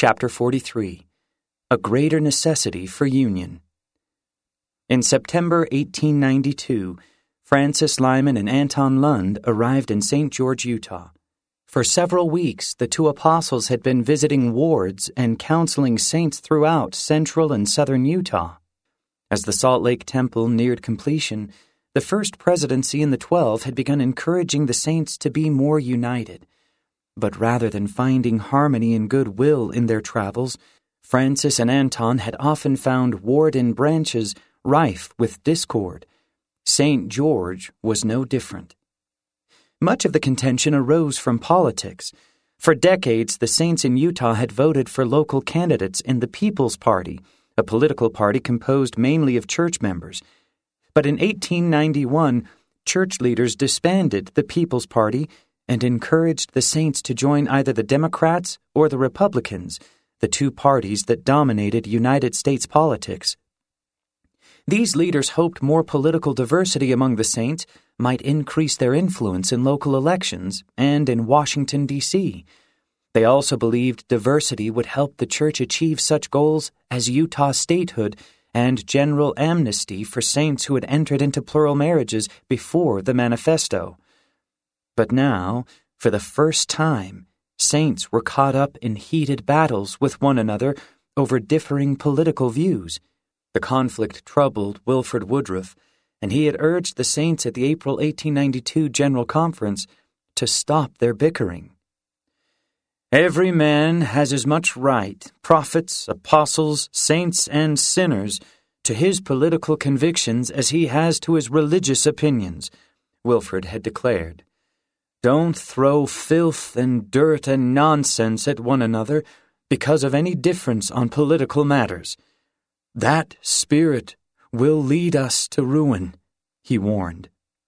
Chapter 43. A Greater Necessity for Union. In September 1892, Francis Lyman and Anton Lund arrived in St. George, Utah. For several weeks, the two apostles had been visiting wards and counseling saints throughout central and southern Utah. As the Salt Lake Temple neared completion, the First Presidency in the 12 had begun encouraging the saints to be more united. But rather than finding harmony and goodwill in their travels, Francis and Anton had often found warden branches rife with discord. St. George was no different. Much of the contention arose from politics. For decades, the saints in Utah had voted for local candidates in the People's Party, a political party composed mainly of church members. But in 1891, church leaders disbanded the People's Party and encouraged the saints to join either the Democrats or the Republicans, the two parties that dominated United States politics. These leaders hoped more political diversity among the saints might increase their influence in local elections and in Washington, D.C. They also believed diversity would help the church achieve such goals as Utah statehood and general amnesty for saints who had entered into plural marriages before the manifesto. But now, for the first time, saints were caught up in heated battles with one another over differing political views. The conflict troubled Wilford Woodruff, and he had urged the saints at the April 1892 General Conference to stop their bickering. "Every man has as much right, prophets, apostles, saints, and sinners, to his political convictions as he has to his religious opinions," Wilford had declared. "Don't throw filth and dirt and nonsense at one another because of any difference on political matters. That spirit will lead us to ruin," he warned.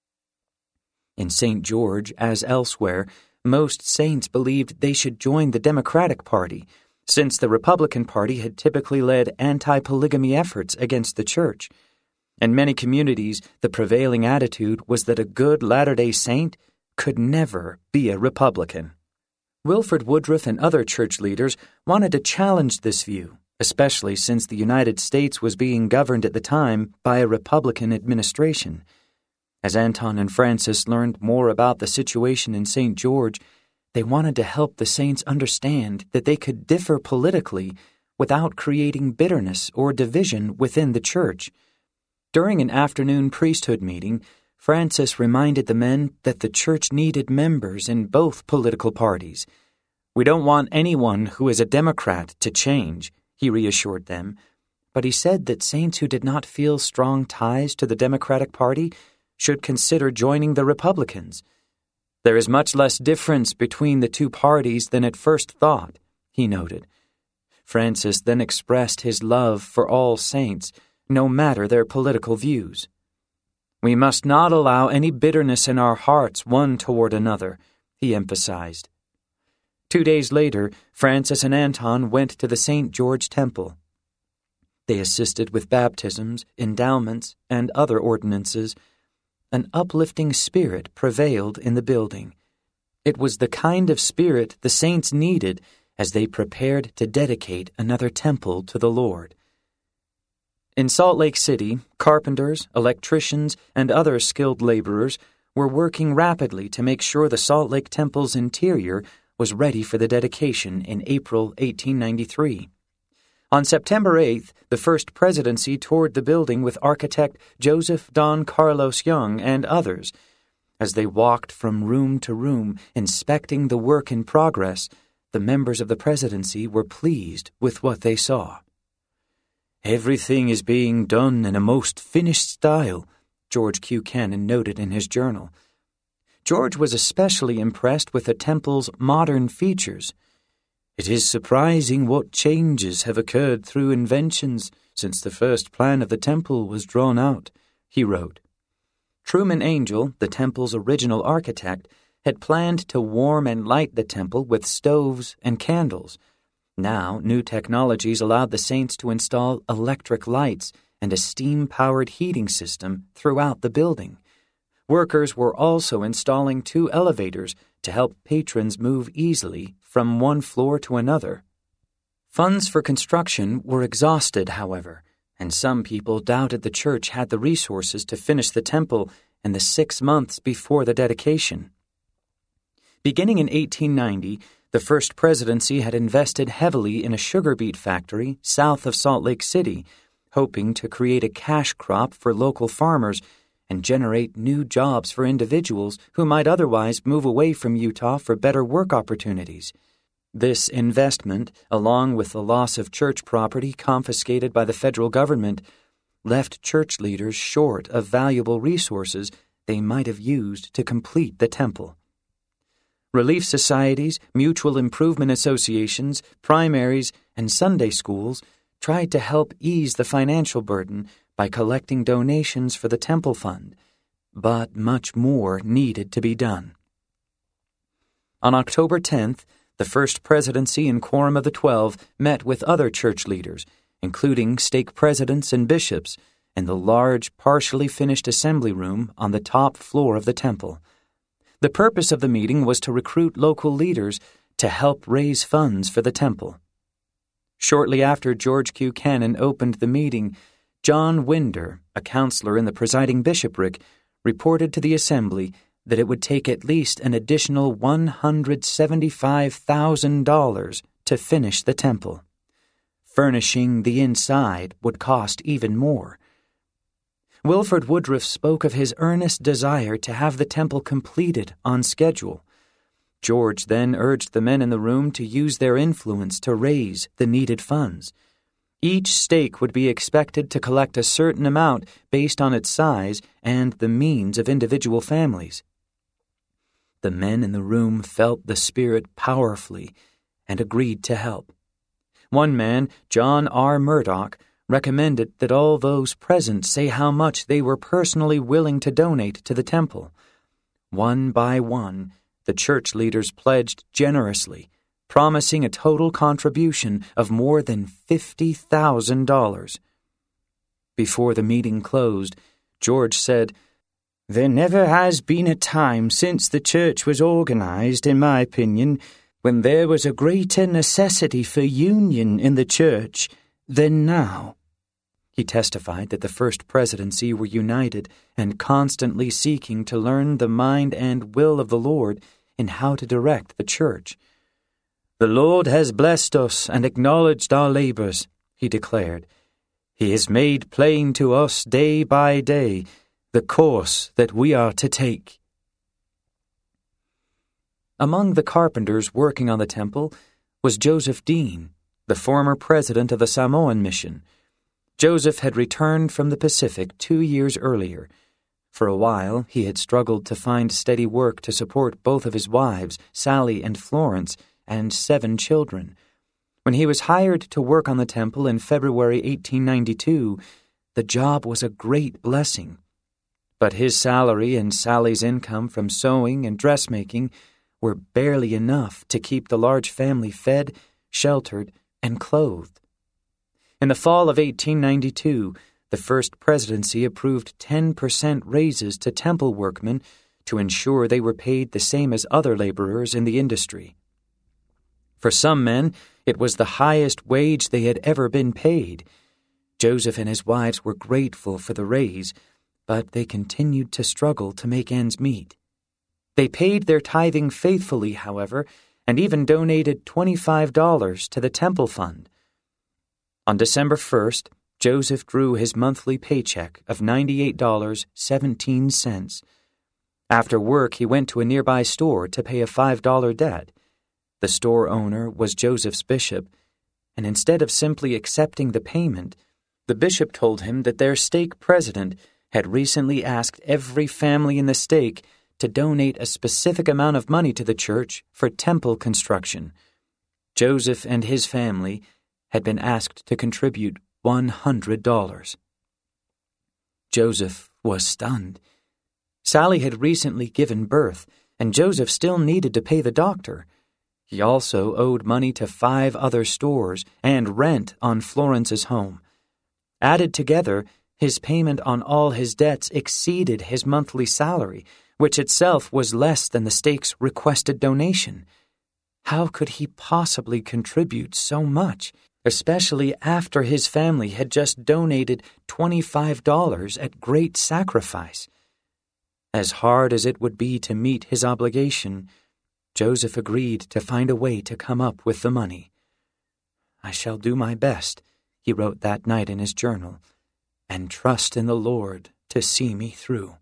In St. George, as elsewhere, most saints believed they should join the Democratic Party, since the Republican Party had typically led anti-polygamy efforts against the church. In many communities, the prevailing attitude was that a good Latter-day Saint could never be a Republican. Wilford Woodruff and other church leaders wanted to challenge this view, especially since the United States was being governed at the time by a Republican administration. As Anton and Francis learned more about the situation in St. George, they wanted to help the saints understand that they could differ politically without creating bitterness or division within the church. During an afternoon priesthood meeting, Francis reminded the men that the church needed members in both political parties. "We don't want anyone who is a Democrat to change," he reassured them, but he said that saints who did not feel strong ties to the Democratic Party should consider joining the Republicans. "There is much less difference between the two parties than at first thought," he noted. Francis then expressed his love for all saints, no matter their political views. "We must not allow any bitterness in our hearts one toward another," he emphasized. 2 days later, Francis and Anton went to the St. George Temple. They assisted with baptisms, endowments, and other ordinances. An uplifting spirit prevailed in the building. It was the kind of spirit the saints needed as they prepared to dedicate another temple to the Lord. In Salt Lake City, carpenters, electricians, and other skilled laborers were working rapidly to make sure the Salt Lake Temple's interior was ready for the dedication in April 1893. On September 8th, the First Presidency toured the building with architect Joseph Don Carlos Young and others. As they walked from room to room, inspecting the work in progress, the members of the presidency were pleased with what they saw. "Everything is being done in a most finished style," George Q. Cannon noted in his journal. George was especially impressed with the temple's modern features. "It is surprising what changes have occurred through inventions since the first plan of the temple was drawn out," he wrote. Truman Angell, the temple's original architect, had planned to warm and light the temple with stoves and candles. Now, new technologies allowed the saints to install electric lights and a steam-powered heating system throughout the building. Workers were also installing 2 elevators to help patrons move easily from one floor to another. Funds for construction were exhausted, however, and some people doubted the church had the resources to finish the temple in the 6 months before the dedication. Beginning in 1890, the First Presidency had invested heavily in a sugar beet factory south of Salt Lake City, hoping to create a cash crop for local farmers and generate new jobs for individuals who might otherwise move away from Utah for better work opportunities. This investment, along with the loss of church property confiscated by the federal government, left church leaders short of valuable resources they might have used to complete the temple. Relief societies, mutual improvement associations, primaries, and Sunday schools tried to help ease the financial burden by collecting donations for the temple fund, but much more needed to be done. On October 10th, the First Presidency and Quorum of the 12 met with other church leaders, including stake presidents and bishops, in the large, partially finished assembly room on the top floor of the temple. The purpose of the meeting was to recruit local leaders to help raise funds for the temple. Shortly after George Q. Cannon opened the meeting, John Winder, a counselor in the presiding bishopric, reported to the assembly that it would take at least an additional $175,000 to finish the temple. Furnishing the inside would cost even more. Wilford Woodruff spoke of his earnest desire to have the temple completed on schedule. George then urged the men in the room to use their influence to raise the needed funds. Each stake would be expected to collect a certain amount based on its size and the means of individual families. The men in the room felt the spirit powerfully and agreed to help. One man, John R. Murdoch, recommended that all those present say how much they were personally willing to donate to the temple. One by one, the church leaders pledged generously, promising a total contribution of more than $50,000. Before the meeting closed, George said, "There never has been a time since the church was organized, in my opinion, when there was a greater necessity for union in the church than now." He testified that the First Presidency were united and constantly seeking to learn the mind and will of the Lord in how to direct the church. "The Lord has blessed us and acknowledged our labors," he declared. "He has made plain to us day by day the course that we are to take." Among the carpenters working on the temple was Joseph Dean, the former president of the Samoan mission. Joseph had returned from the Pacific 2 years earlier. For a while, he had struggled to find steady work to support both of his wives, Sally and Florence, and 7 children. When he was hired to work on the temple in February 1892, the job was a great blessing. But his salary and Sally's income from sewing and dressmaking were barely enough to keep the large family fed, sheltered, and clothed. In the fall of 1892, the First Presidency approved 10% raises to temple workmen to ensure they were paid the same as other laborers in the industry. For some men, it was the highest wage they had ever been paid. Joseph and his wives were grateful for the raise, but they continued to struggle to make ends meet. They paid their tithing faithfully, however, and even donated $25 to the temple fund. On December 1st, Joseph drew his monthly paycheck of $98.17. After work, he went to a nearby store to pay a $5 debt. The store owner was Joseph's bishop, and instead of simply accepting the payment, the bishop told him that their stake president had recently asked every family in the stake to donate a specific amount of money to the church for temple construction. Joseph and his family had been asked to contribute $100. Joseph was stunned. Sally had recently given birth, and Joseph still needed to pay the doctor. He also owed money to 5 other stores and rent on Florence's home. Added together, his payment on all his debts exceeded his monthly salary, which itself was less than the stake's requested donation. How could he possibly contribute so much, especially after his family had just donated $25 at great sacrifice? As hard as it would be to meet his obligation, Joseph agreed to find a way to come up with the money. "I shall do my best," he wrote that night in his journal, "and trust in the Lord to see me through."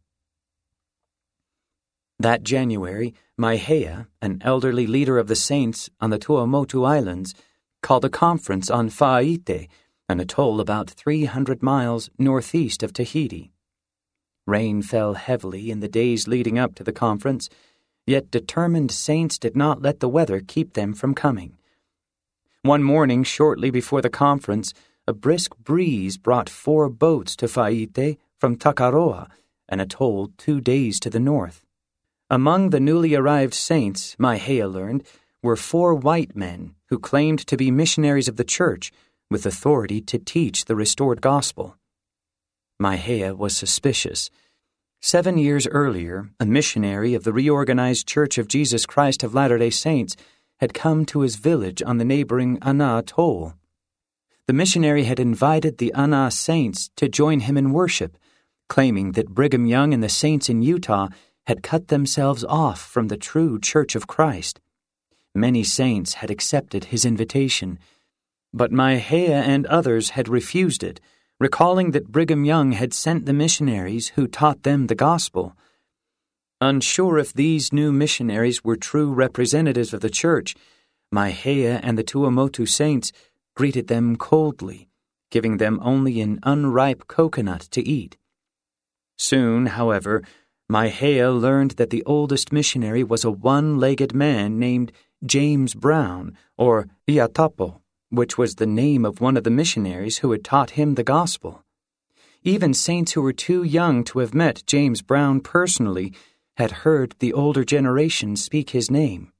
That January, Maihea, an elderly leader of the saints on the Tuamotu Islands, called a conference on Fa'aite, an atoll about 300 miles northeast of Tahiti. Rain fell heavily in the days leading up to the conference, yet determined saints did not let the weather keep them from coming. One morning, shortly before the conference, a brisk breeze brought 4 boats to Fa'aite from Takaroa, an atoll 2 days to the north. Among the newly arrived saints, Maihea learned, were 4 white men who claimed to be missionaries of the church with authority to teach the restored gospel. Maihea was suspicious. 7 years earlier, a missionary of the reorganized Church of Jesus Christ of Latter-day Saints had come to his village on the neighboring Ana Atoll. The missionary had invited the Ana saints to join him in worship, claiming that Brigham Young and the saints in Utah had cut themselves off from the true Church of Christ. Many saints had accepted his invitation, but Maihea and others had refused it, recalling that Brigham Young had sent the missionaries who taught them the gospel. Unsure if these new missionaries were true representatives of the church, Maihea and the Tuamotu saints greeted them coldly, giving them only an unripe coconut to eat. Soon, however, Maihea learned that the oldest missionary was a one-legged man named James Brown, or Iatapo, which was the name of one of the missionaries who had taught him the gospel. Even saints who were too young to have met James Brown personally had heard the older generation speak his name.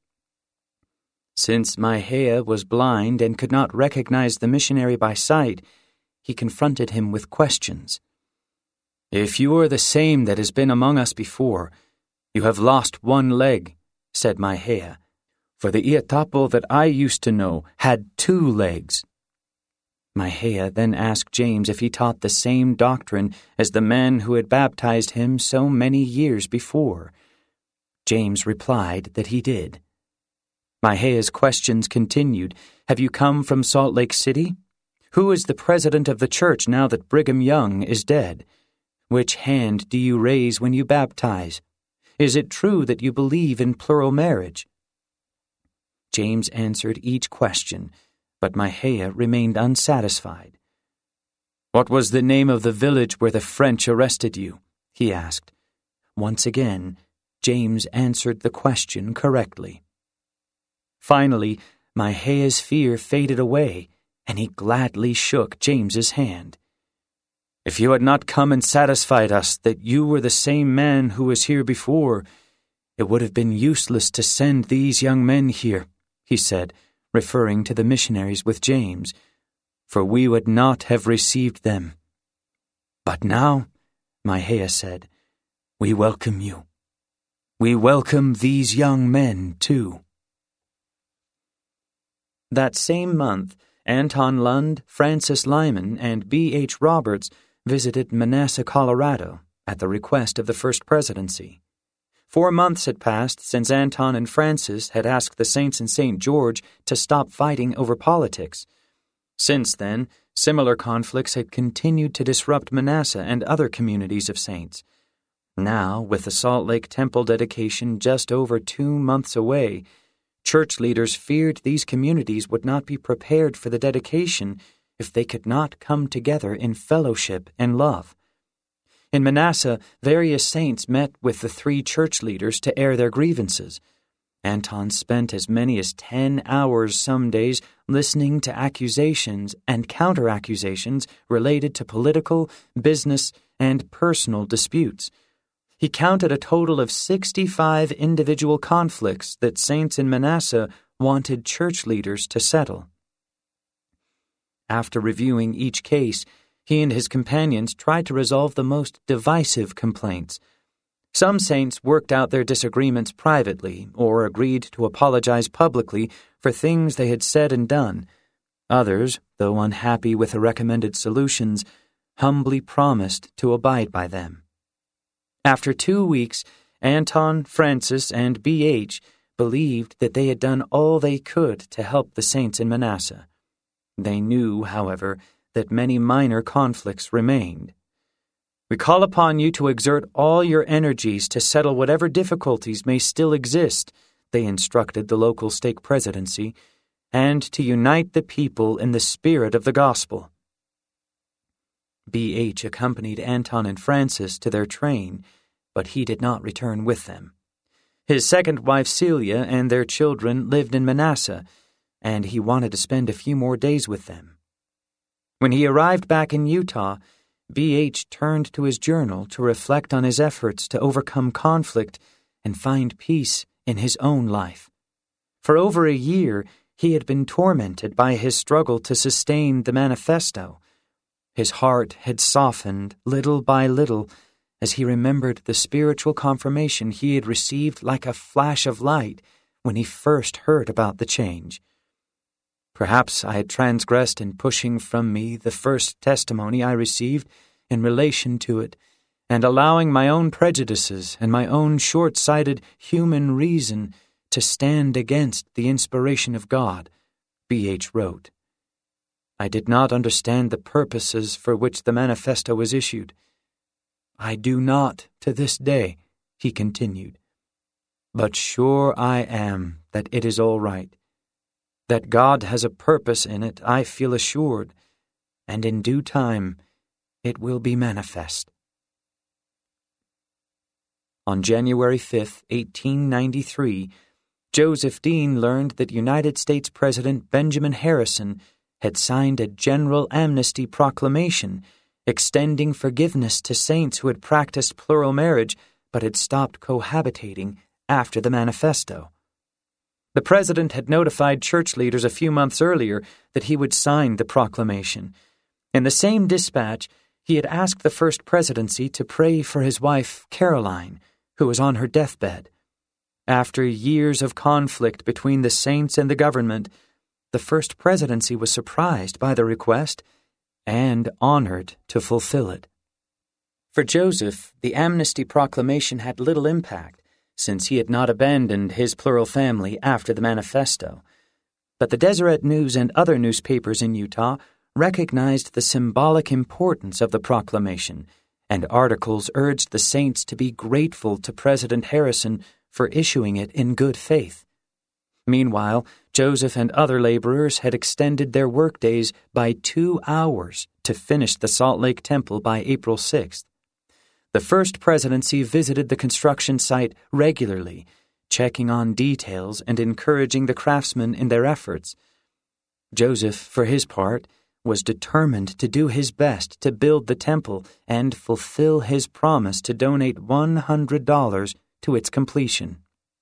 Since Maihea was blind and could not recognize the missionary by sight, he confronted him with questions. "If you are the same that has been among us before, you have lost one leg," said Maihea, "for the Iatapo that I used to know had 2 legs." Maihea then asked James if he taught the same doctrine as the man who had baptized him so many years before. James replied that he did. Maihea's questions continued. "Have you come from Salt Lake City? Who is the president of the church now that Brigham Young is dead? Which hand do you raise when you baptize? Is it true that you believe in plural marriage?" James answered each question, but Maihea remained unsatisfied. "What was the name of the village where the French arrested you?" he asked. Once again, James answered the question correctly. Finally, Maihea's fear faded away, and he gladly shook James's hand. "If you had not come and satisfied us that you were the same man who was here before, it would have been useless to send these young men here," he said, referring to the missionaries with James, "for we would not have received them. But now," Maihea said, "we welcome you. We welcome these young men, too." That same month, Anton Lund, Francis Lyman, and B.H. Roberts visited Manassas, Colorado, at the request of the First Presidency. 4 months had passed since Anton and Francis had asked the saints in St. George to stop fighting over politics. Since then, similar conflicts had continued to disrupt Manassas and other communities of saints. Now, with the Salt Lake Temple dedication just over 2 months away, church leaders feared these communities would not be prepared for the dedication if they could not come together in fellowship and love. In Manassas, various saints met with the 3 church leaders to air their grievances. Anton spent as many as 10 hours some days listening to accusations and counter-accusations related to political, business, and personal disputes. He counted a total of 65 individual conflicts that saints in Manassas wanted church leaders to settle. After reviewing each case, he and his companions tried to resolve the most divisive complaints. Some saints worked out their disagreements privately or agreed to apologize publicly for things they had said and done. Others, though unhappy with the recommended solutions, humbly promised to abide by them. After 2 weeks, Anton, Francis, and B.H. believed that they had done all they could to help the saints in Manasseh. They knew, however, that many minor conflicts remained. "We call upon you to exert all your energies to settle whatever difficulties may still exist," they instructed the local stake presidency, "and to unite the people in the spirit of the gospel." B.H. accompanied Anton and Francis to their train, but he did not return with them. His second wife Celia and their children lived in Manasseh, and he wanted to spend a few more days with them. When he arrived back in Utah, B.H. turned to his journal to reflect on his efforts to overcome conflict and find peace in his own life. For over a year, he had been tormented by his struggle to sustain the manifesto. His heart had softened little by little as he remembered the spiritual confirmation he had received like a flash of light when he first heard about the change. "Perhaps I had transgressed in pushing from me the first testimony I received in relation to it, and allowing my own prejudices and my own short-sighted human reason to stand against the inspiration of God," B.H. wrote. "I did not understand the purposes for which the manifesto was issued. I do not to this day," he continued. "But sure I am that it is all right. That God has a purpose in it, I feel assured, and in due time it will be manifest." On January 5, 1893, Joseph Dean learned that United States President Benjamin Harrison had signed a general amnesty proclamation extending forgiveness to saints who had practiced plural marriage but had stopped cohabitating after the manifesto. The president had notified church leaders a few months earlier that he would sign the proclamation. In the same dispatch, he had asked the First Presidency to pray for his wife, Caroline, who was on her deathbed. After years of conflict between the saints and the government, the First Presidency was surprised by the request and honored to fulfill it. For Joseph, the amnesty proclamation had little impact, since he had not abandoned his plural family after the manifesto. But the Deseret News and other newspapers in Utah recognized the symbolic importance of the proclamation, and articles urged the saints to be grateful to President Harrison for issuing it in good faith. Meanwhile, Joseph and other laborers had extended their workdays by 2 hours to finish the Salt Lake Temple by April 6th. The First Presidency visited the construction site regularly, checking on details and encouraging the craftsmen in their efforts. Joseph, for his part, was determined to do his best to build the temple and fulfill his promise to donate $100 to its completion.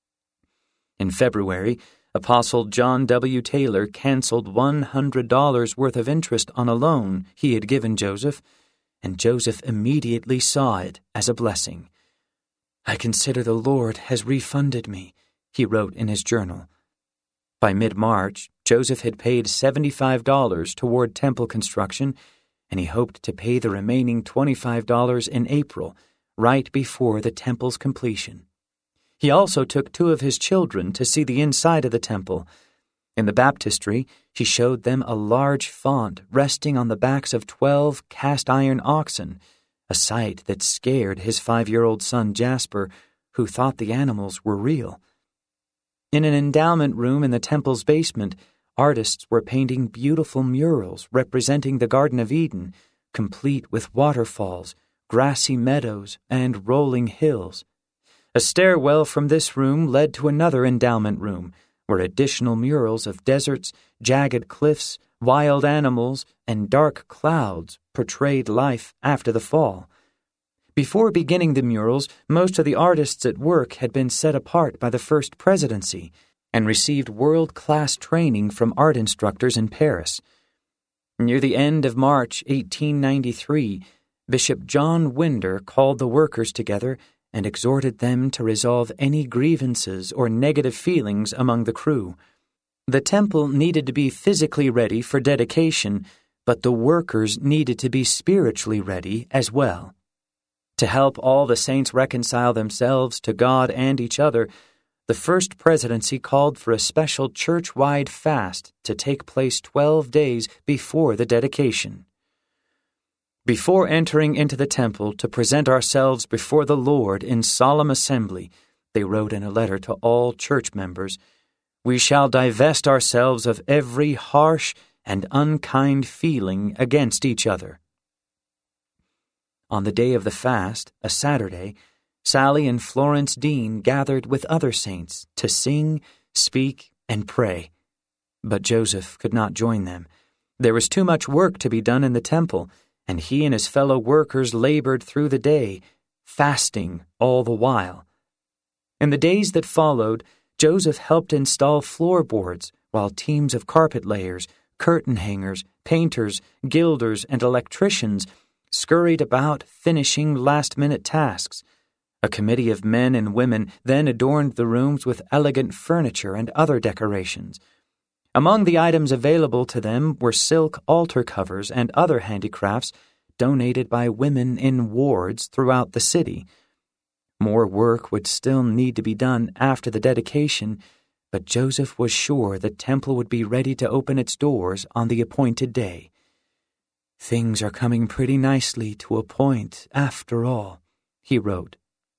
In February, Apostle John W. Taylor canceled $100 worth of interest on a loan he had given Joseph, and Joseph immediately saw it as a blessing. "I consider the Lord has refunded me," he wrote in his journal. By mid-March, Joseph had paid $75 toward temple construction, and he hoped to pay the remaining $25 in April, right before the temple's completion. He also took 2 of his children to see the inside of the temple. In the baptistry, he showed them a large font resting on the backs of 12 cast-iron oxen, a sight that scared his 5-year-old son Jasper, who thought the animals were real. In an endowment room in the temple's basement, artists were painting beautiful murals representing the Garden of Eden, complete with waterfalls, grassy meadows, and rolling hills. A stairwell from this room led to another endowment room, where additional murals of deserts, jagged cliffs, wild animals, and dark clouds portrayed life after the fall. Before beginning the murals, most of the artists at work had been set apart by the First Presidency and received world-class training from art instructors in Paris. Near the end of March 1893, Bishop John Winder called the workers together and exhorted them to resolve any grievances or negative feelings among the crew. The temple needed to be physically ready for dedication, but the workers needed to be spiritually ready as well. To help all the saints reconcile themselves to God and each other, the First Presidency called for a special church-wide fast to take place 12 days before the dedication. Before entering into the temple to present ourselves before the Lord in solemn assembly, they wrote in a letter to all church members, we shall divest ourselves of every harsh and unkind feeling against each other. On the day of the fast, a Saturday, Sally and Florence Dean gathered with other saints to sing, speak, and pray. But Joseph could not join them. There was too much work to be done in the temple, and he and his fellow workers labored through the day, fasting all the while. In the days that followed, Joseph helped install floorboards, while teams of carpet layers, curtain hangers, painters, gilders, and electricians scurried about finishing last-minute tasks. A committee of men and women then adorned the rooms with elegant furniture and other decorations. Among the items available to them were silk altar covers and other handicrafts donated by women in wards throughout the city. More work would still need to be done after the dedication, but Joseph was sure the temple would be ready to open its doors on the appointed day. Things are coming pretty nicely to a point, after all, he wrote.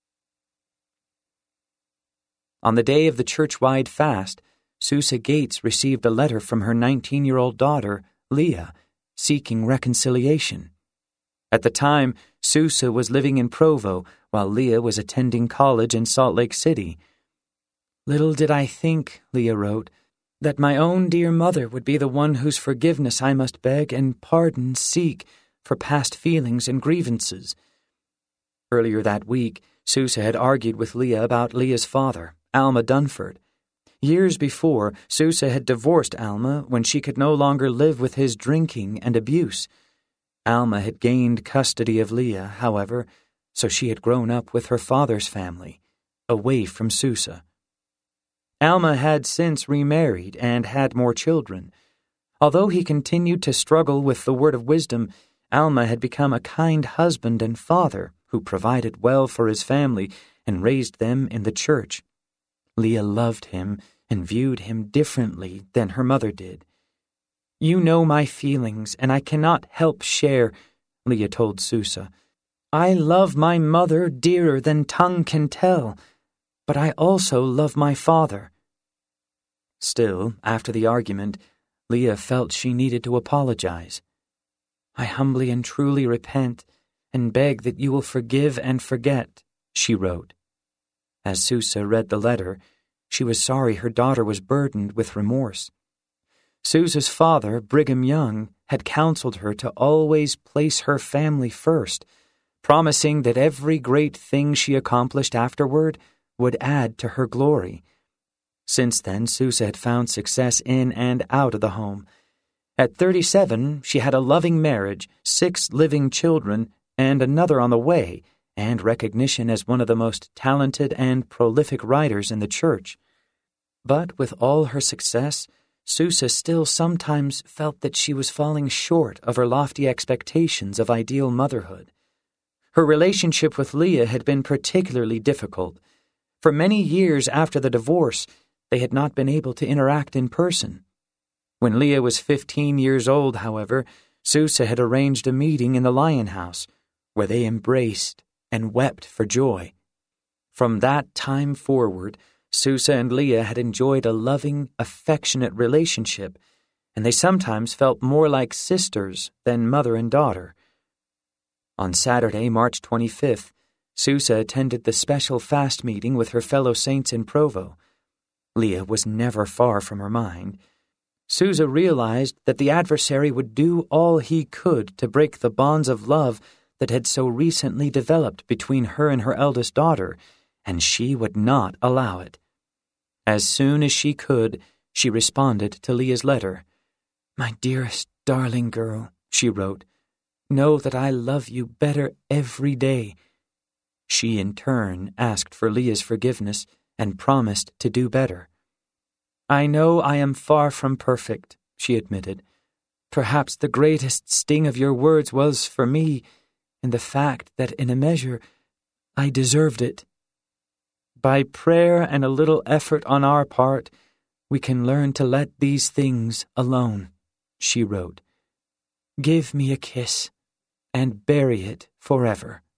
On the day of the church-wide fast, Susa Gates received a letter from her 19-year-old daughter, Leah, seeking reconciliation. At the time, Susa was living in Provo, while Leah was attending college in Salt Lake City. Little did I think, Leah wrote, that my own dear mother would be the one whose forgiveness I must beg and pardon seek for past feelings and grievances. Earlier that week, Susa had argued with Leah about Leah's father, Alma Dunford. Years before, Susa had divorced Alma when she could no longer live with his drinking and abuse. Alma had gained custody of Leah, however, so she had grown up with her father's family, away from Susa. Alma had since remarried and had more children. Although he continued to struggle with the word of wisdom, Alma had become a kind husband and father who provided well for his family and raised them in the church. Leah loved him and viewed him differently than her mother did. You know my feelings, and I cannot help share, Leah told Susa. I love my mother dearer than tongue can tell, but I also love my father. Still, after the argument, Leah felt she needed to apologize. I humbly and truly repent and beg that you will forgive and forget, she wrote. As Susa read the letter, she was sorry her daughter was burdened with remorse. Susa's father, Brigham Young, had counseled her to always place her family first, promising that every great thing she accomplished afterward would add to her glory. Since then, Susa had found success in and out of the home. At 37, she had a loving marriage, 6 living children, and another on the way, and recognition as one of the most talented and prolific writers in the church. But with all her success, Susa still sometimes felt that she was falling short of her lofty expectations of ideal motherhood. Her relationship with Leah had been particularly difficult. For many years after the divorce, they had not been able to interact in person. When Leah was 15 years old, however, Susa had arranged a meeting in the Lion House, where they embraced and wept for joy. From that time forward, Susa and Leah had enjoyed a loving, affectionate relationship, and they sometimes felt more like sisters than mother and daughter. On Saturday, March 25th, Susa attended the special fast meeting with her fellow saints in Provo. Leah was never far from her mind. Susa realized that the adversary would do all he could to break the bonds of love that had so recently developed between her and her eldest daughter, and she would not allow it. As soon as she could, she responded to Leah's letter. My dearest, darling girl, she wrote, know that I love you better every day. She, in turn, asked for Leah's forgiveness and promised to do better. "I know I am far from perfect," she admitted. "Perhaps the greatest sting of your words was, for me, in the fact that, in a measure, I deserved it. By prayer and a little effort on our part, we can learn to let these things alone," she wrote. "Give me a kiss and bury it forever."